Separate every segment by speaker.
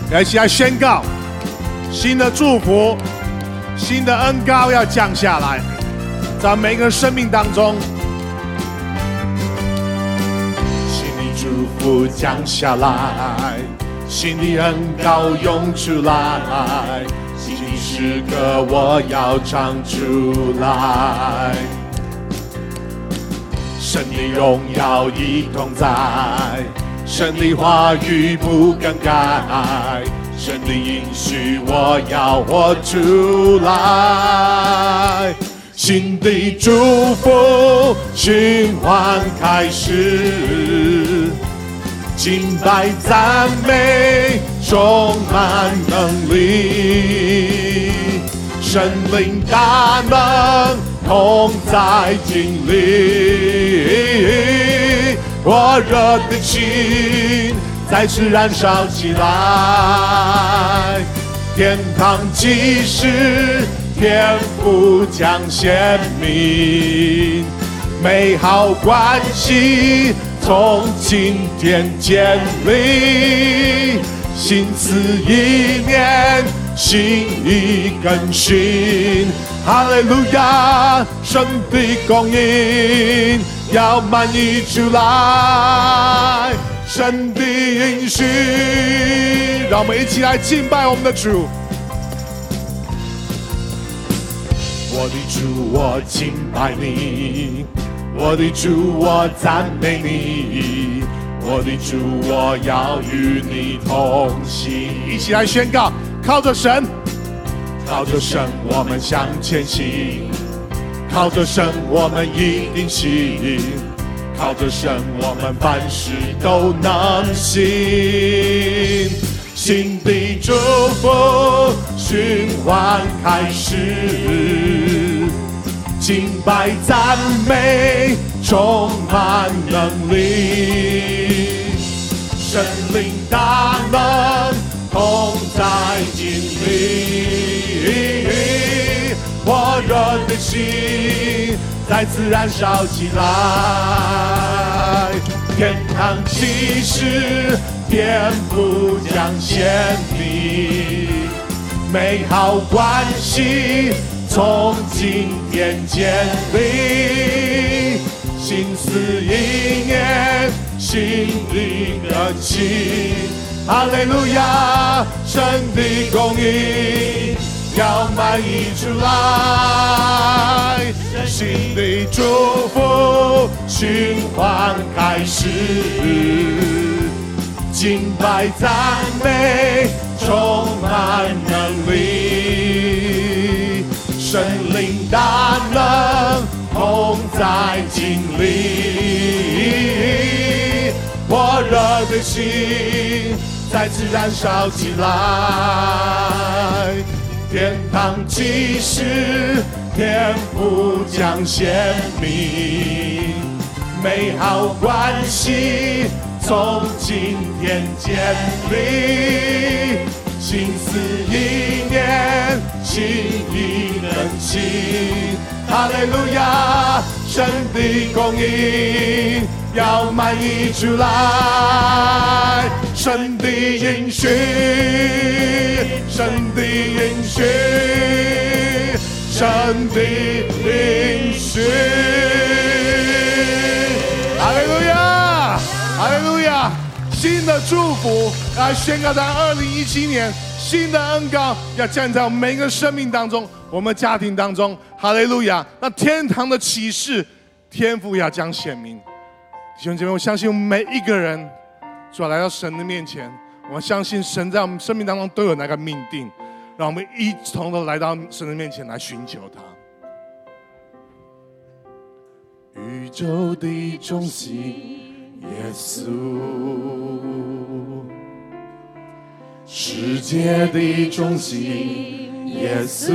Speaker 1: 一起来宣告新的祝福、新的恩膏要降下来，在每个人生命当中。新的祝福降下来，新的恩膏涌出来，新的诗歌我要唱出来。神的荣耀一同在，神的话语不更改，神的应许我要活出来。新的祝福循环开始，敬拜赞美充满能力，神灵大能同在经历，我热的心再次燃烧起来，天堂即是天父将显明，美好关系从今天建立，心思意念心意更新。哈利路亚，神的供应要满溢出来，神的应许，让我们一起来敬拜我们的主。我的主，我敬拜你，我的主，我赞美你，我的主，我要与你同行。一起来宣告，靠着神，靠着神我们向前行，靠着神我们一定行，靠着神我们凡事都能行。新的祝福循环开始，敬拜赞美充满能力，神灵大能同在经历，火热的心再次燃烧起来，天堂启示天父将显明，美好关系从今天建立，心思意念心里更新。哈利路亚，神的供应要满溢出来，新的祝福循环开始，敬拜赞美充满能力，神灵大能同在经历，火热的心再次燃烧起来，天堂启示天父将显明，美好关系从今天建立，心思意念心意更新。哈利路亚，神的供应要满溢出来，神的应许，神的应许，神的应许。哈利路亚，哈利路亚！新的祝福来宣告在2017年，新的恩膏要降在我们每一个生命当中，我们家庭当中。哈利路亚！那天堂的启示，天父要将显明。弟兄姐妹，我相信我们每一个人，主要来到神的面前，我们相信神在我们生命当中都有那个命定，让我们一同的来到神的面前来寻求他。宇宙的中心，耶稣，世界的中心，耶稣，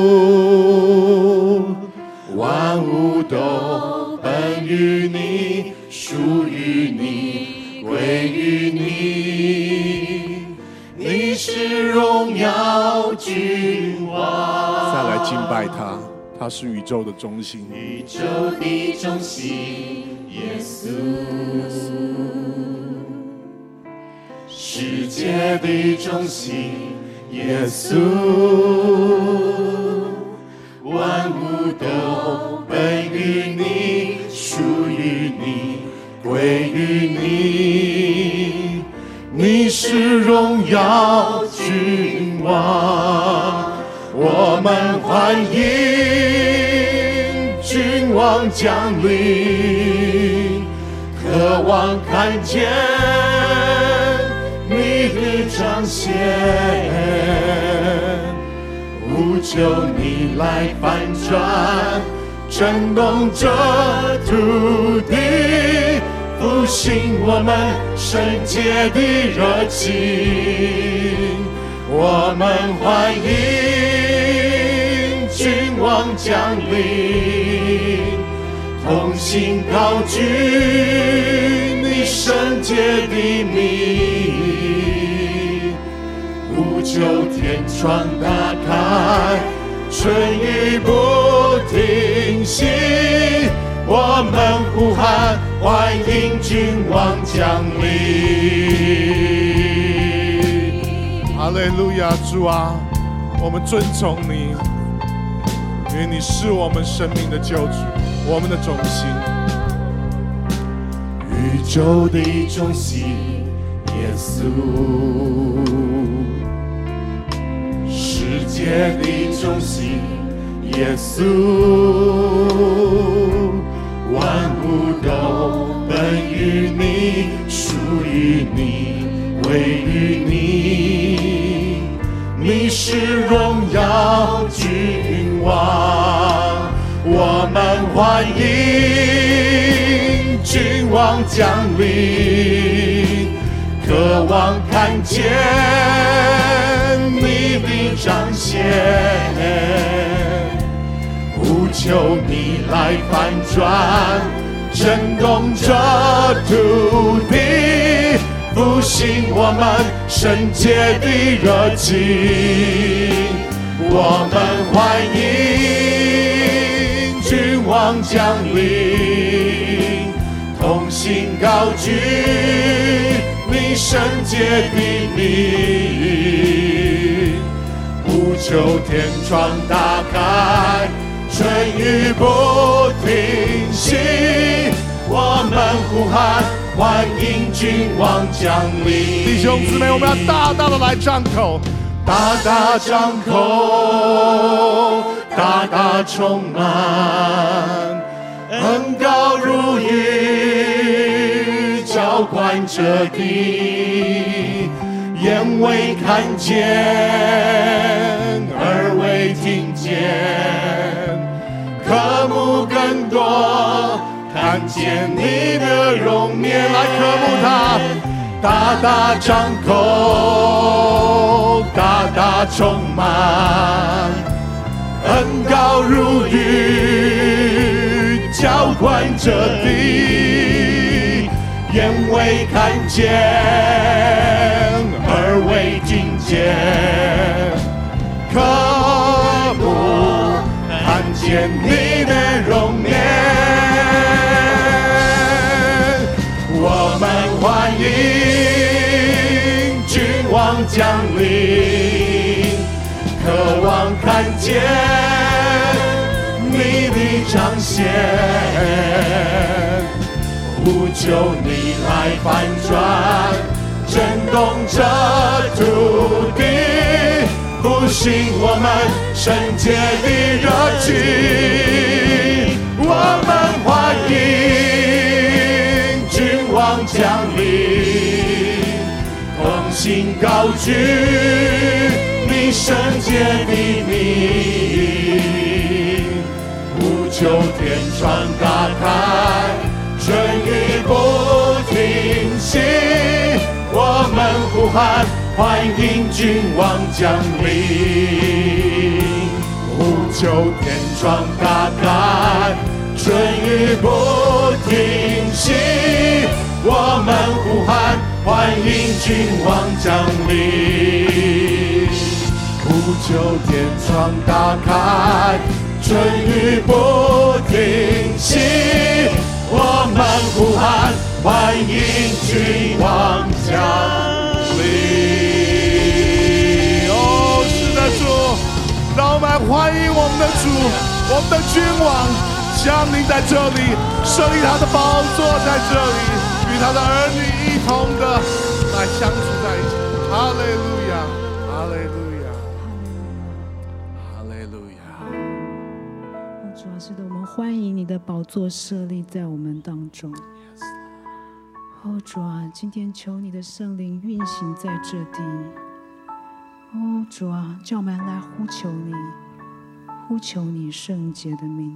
Speaker 1: 万物都本于你，属于你，归于你，你是荣耀君王。再来敬拜他，他是宇宙的中心，宇宙的中心，耶稣， 世界的中心，耶稣，万物都本于你，属于你，归于你。你是荣耀君王，我们欢迎君王降临，渴望看见你的彰显，呼求你来翻转，震动这土地，复兴我们圣洁的热情。我们欢迎君王降临，同心高举你圣洁的名，呼求天窗打开，春雨不停息，我们呼喊欢迎君王降临。哈利路亚，主啊，我们尊崇你，因为你是我们生命的救主，我们的中心，宇宙的中心，耶稣，世界的中心，耶稣，万物都本于你，属于你，归于你。你是荣耀君王，我们欢迎君王降临，渴望看见你的彰显，呼求你来翻转，震动这土地，复兴我们圣洁的热情。我们欢迎君王降临，同心高举你圣洁的名，呼求天窗打开，春雨不停息，我们呼喊欢迎君王降临。弟兄姊妹，我们要大大的来张口，大大张口，大大充满，恩膏如雨，浇灌着地，眼未看见，耳未听见，渴慕更多，看见你的容颜，来渴慕他，大大张口，大大充满，恩膏如雨，浇灌着地，眼未看见，耳未听见，渴慕看见你的容颜。我们欢迎君王降临，渴望看见你的彰显，呼求你来翻转，震动这土地，复兴我们圣洁的热情。我们欢迎君王降临，同心高举你圣洁的名，呼求天窗打开，春雨不停息，我们呼喊欢迎君王降临，呼求天窗打开，春雨不停息，我们呼喊欢迎君王降临，呼求天窗打开，春雨不停息，我们呼喊欢迎君王降临。 我们的主，我们的君王降临在这里，设立他的宝座在这里，与他的儿女一同的来相处在一起。哈利路亚，哈利路亚，哈利路亚。
Speaker 2: 主啊，是的，我们欢迎你的宝座设立在我们当中。主啊，今天求你的圣灵运行在这地。主啊，叫我们来呼求你，呼求你圣洁的名。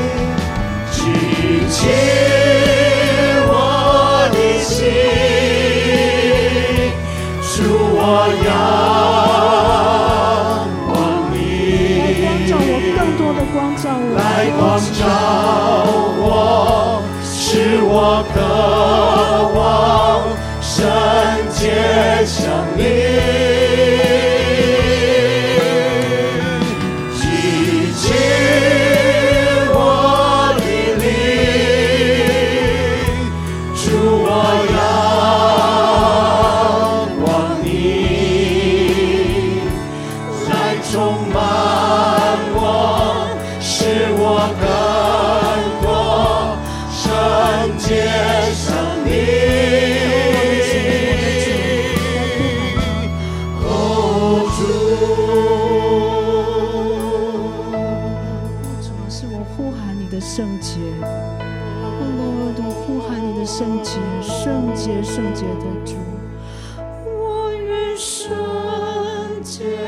Speaker 3: 举起我的心，
Speaker 1: 洁像你，洗净我的灵，主我仰望你，来充满我，使我更多圣洁像你。
Speaker 2: 圣洁，Lord， 我呼喊你的圣洁，圣洁，圣洁的主，我愿圣洁，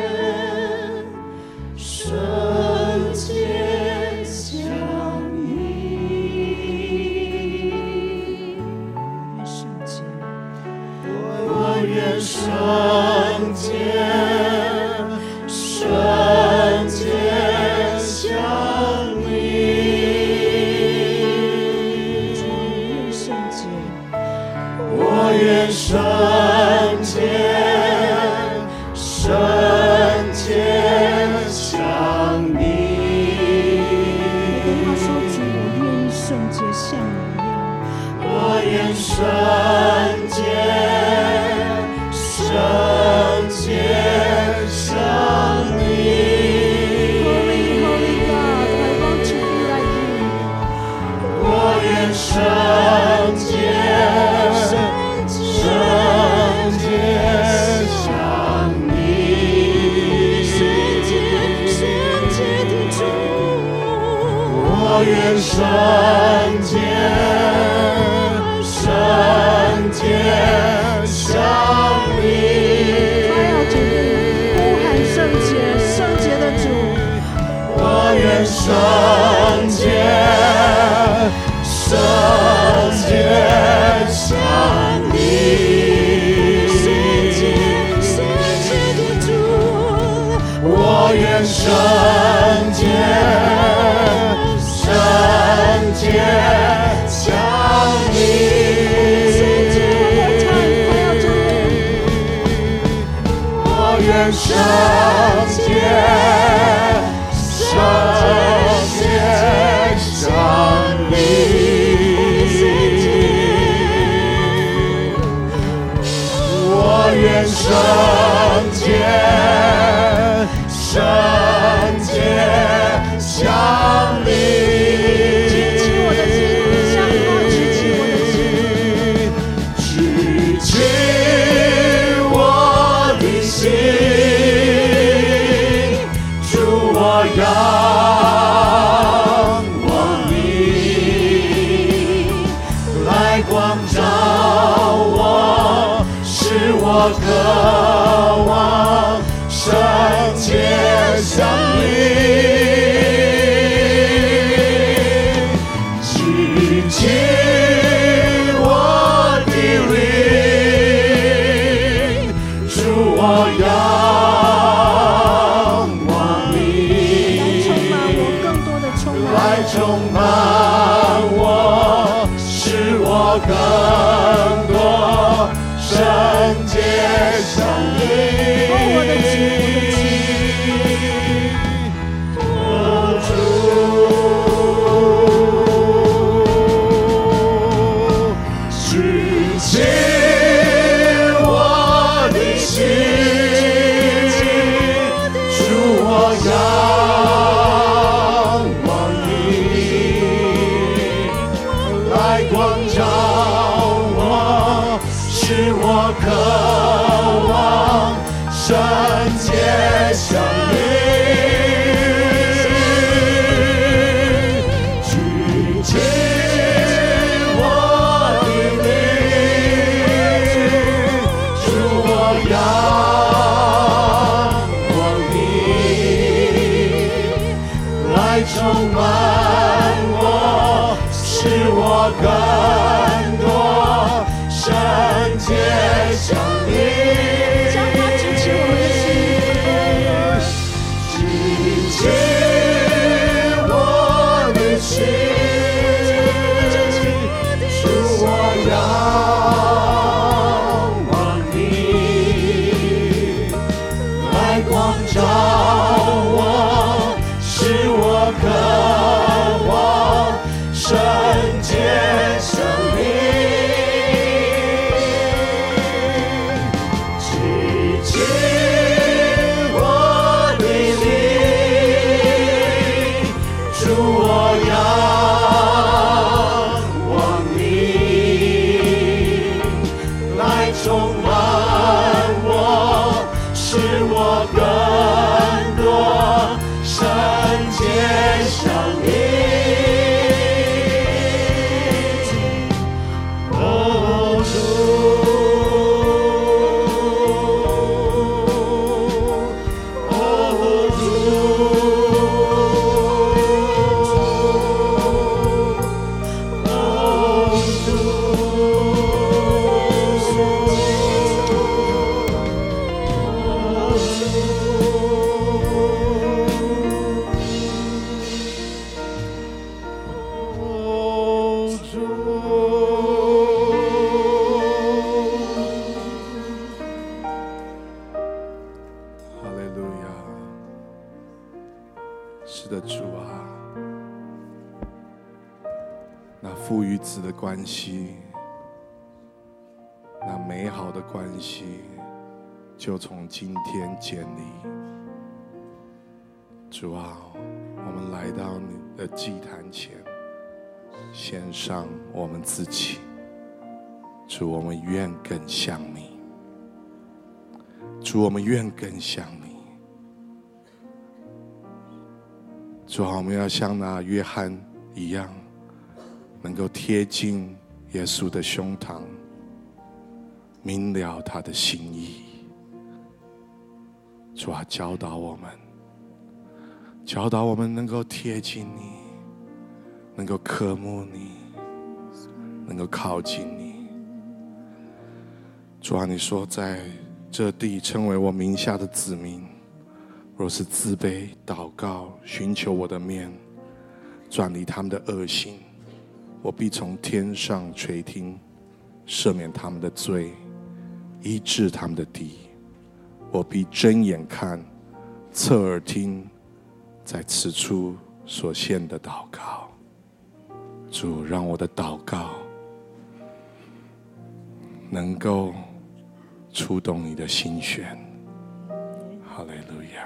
Speaker 2: 圣洁像你，愿圣洁，我愿圣洁，圣洁像你。我愿圣洁，圣洁像你。我跟他说：“主，我愿意圣洁像你一样。”我愿圣洁，圣洁像你。Holy, Holy God, I want to be like you. 我愿圣洁。我愿圣洁，圣洁像你。他要主呼喊圣洁，圣洁的主。我愿圣洁，圣洁像你。圣洁，圣洁的主。我愿圣洁。圣洁像你，我愿圣洁，圣洁像你，我愿圣洁，圣洁像你。仰望你，来光照我，使我渴望圣洁像你。洗净我的灵，主我来充满我，使我更多圣洁像你。我的主，洗净我的心，主我光照我，使我渴望圣洁像你。举起我的灵，主我仰望你，来充满我。使我更多圣洁像你，将它举起我的心，举起我的心，使我仰望你，
Speaker 1: 的关系，那美好的关系就从今天建立。主啊，我们来到你的祭坛前，献上我们自己。主，我们愿更像你。主，我们愿更像你。主啊，我们要像那约翰一样，能够贴近耶稣的胸膛，明了他的心意。主啊，教导我们能够贴近你，能够渴慕你，能够靠近你。主啊，你说在这地称为我名下的子民，若是自卑祷告，寻求我的面，转离他们的恶行，我必从天上垂听，赦免他们的罪，医治他们的地。我必睁眼看，侧耳听，在此处所献的祷告。主，让我的祷告能够触动你的心弦。哈利路亚。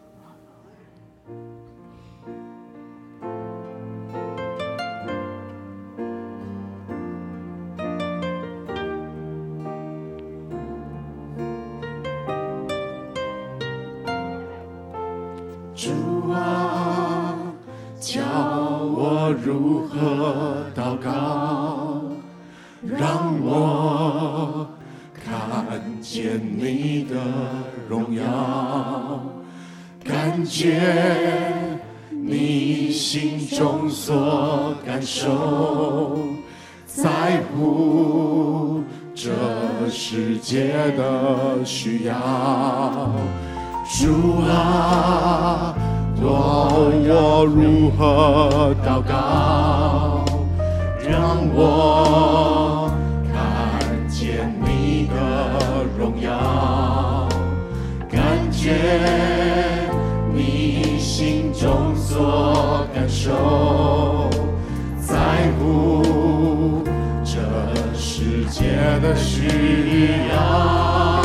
Speaker 1: 主啊，教我如何祷告，让我看见你的荣耀，感觉你心中所感受，在乎这世界的需要。主啊，我如何祷告，让我看见你的荣耀，感觉你心中所感受，在乎这世界的需要。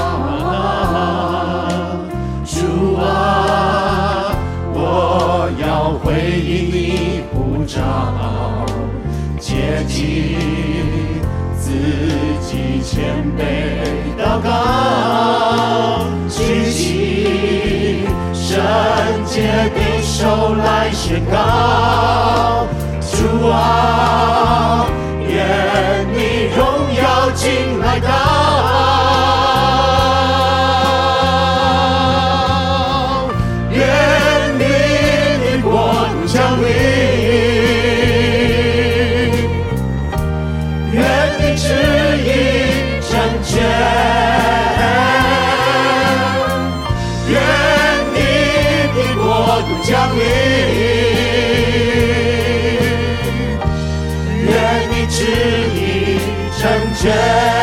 Speaker 1: 主啊，我要回应你呼召，竭尽自己谦卑祷告，举起圣洁的手来宣告。主啊，愿你荣耀进来到，降临，愿你旨意成全，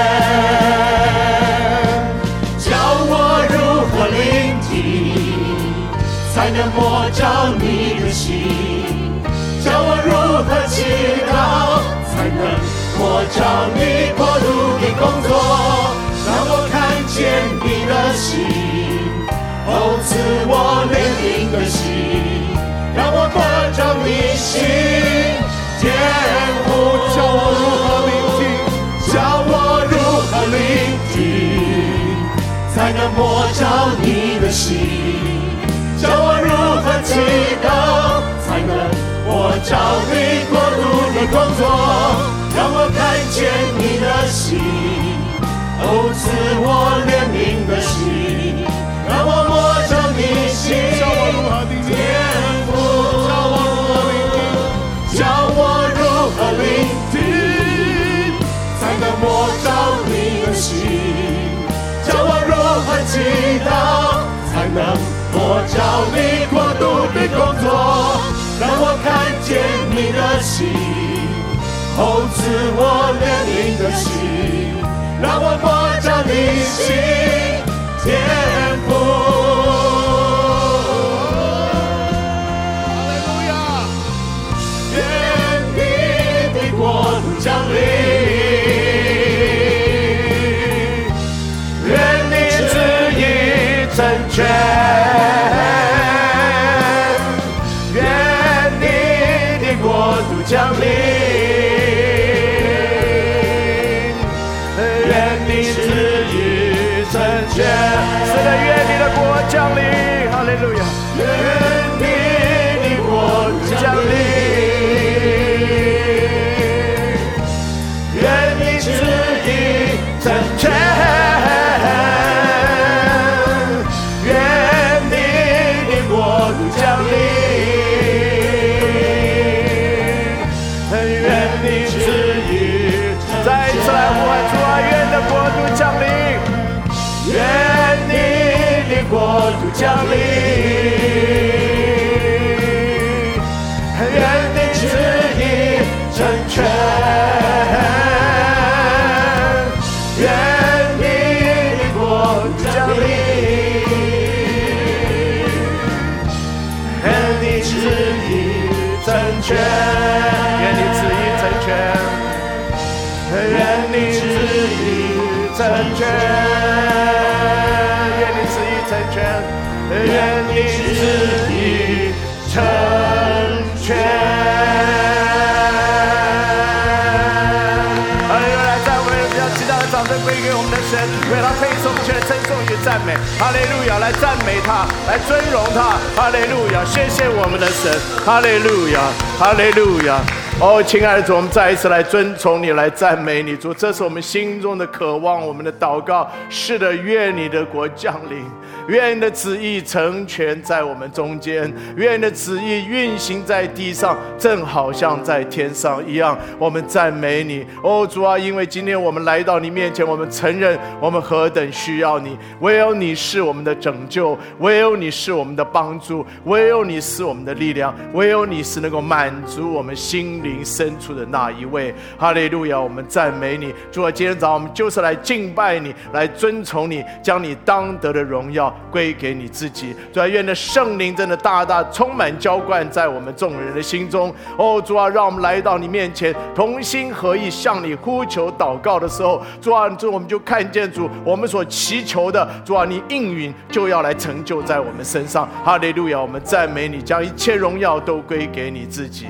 Speaker 1: 教我如何聆听，才能摸着你的心；教我如何祈祷，才能摸着你国度的工作。让我看见你的心，赐我怜悯的心，让我摸着你心。天父，教我如何聆听，教我如何聆听，才能摸着你的心；教我如何祈祷，才能摸着你国度的工作。让我看见你的心，赐我怜悯的心，让我摸着你心。天父，教我如何聆听，才能摸着你的心；教我如何祈祷，才能摸着你国度的工作。让我看见你的心，赐我怜悯的心，让我摸着你心。天父，哈利路亚！愿你的国度降临，
Speaker 3: 你旨意成全。是的，愿你的国降临，哈利路亚！愿你的国降临。愿你旨意成全，愿你的国度降临，愿你旨意再一次来呼喊主啊，愿的国度降临，愿你的国度降临，愿你旨意成全。愿你旨意成全，愿你旨意成全，愿你旨意成全，愿你旨意成全。哈利路亚！在我们比较极大的掌声归给我们的神，为他配颂全称颂与赞美。哈利路亚！来赞美他，来尊荣他。哈利路亚！谢谢我们的神。哈利路亚！哈利路亚！哦，亲爱的主，我们再一次来尊崇你，来赞美你，主，这是我们心中的渴望，我们的祷告。是的，愿你的国降临，愿你的旨意成全在我们中间，愿你的旨意运行在地上，正好像在天上一样。我们赞美你，哦主啊，因为今天我们来到你面前，我们承认我们何等需要你，唯有你是我们的拯救，唯有你是我们的帮助，唯有你是我们的力量，唯有你是能够满足我们心灵深处的那一位。哈利路亚！我们赞美你，主啊，今天早上我们就是来敬拜你，来尊崇你，将你当得的荣耀归给你自己。主啊，愿的圣灵真的大大充满浇灌在我们众人的心中。哦，主啊，让我们来到你面前，同心合意向你呼求祷告的时候，主啊，我们就看见主，我们所祈求的，主啊，你应允就要来成就在我们身上。哈利路亚！我们赞美你，将一切荣耀都归给你自己。